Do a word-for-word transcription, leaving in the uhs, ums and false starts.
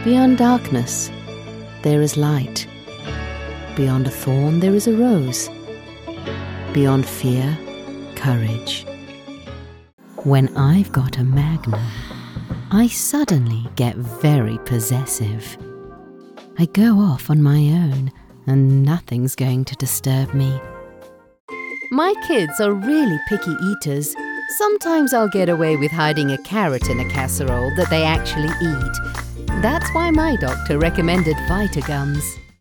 Beyond darkness, there is light. Beyond a thorn, there is a rose. Beyond fear, courage. When I've got a Magnum, I suddenly get very possessive. I go off on my own, and nothing's going to disturb me. My kids are really picky eaters. Sometimes I'll get away with hiding a carrot in a casserole that they actually eat. That's why my doctor recommended Vitagums.